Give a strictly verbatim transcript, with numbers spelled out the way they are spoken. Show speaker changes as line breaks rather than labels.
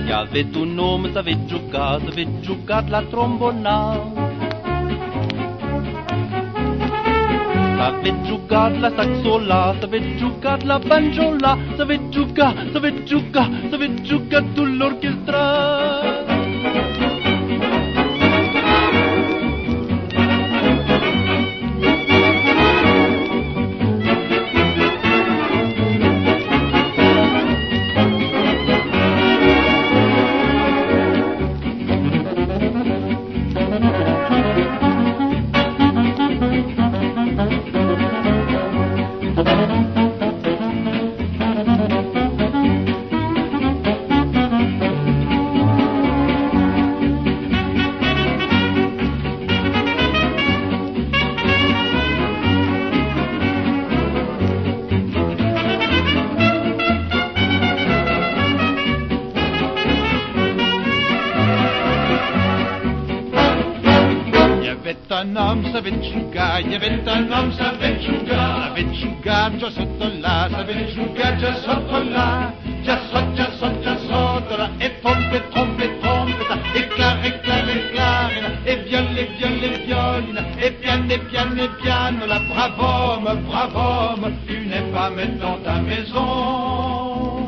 E avete un nome, avete giocato, avete giocato la trombona. Avete giocato la saxola, avete giocato la banjola, avete giocato, avete giocato, avete giocato l'orchestra.
Un homme savait jugar, il y avait un homme savait jugar, savait jugar, già sotto là, savait jugar, già sotto là, già sotto, già sotto, già sotto là, e pompe, pompe, pompe, e clar, e clar, e clarina, e viole, e viole, e violina, e piano, e piano, e piano, la bravo homme, bravo homme, tu n'es pas maintenant ta maison.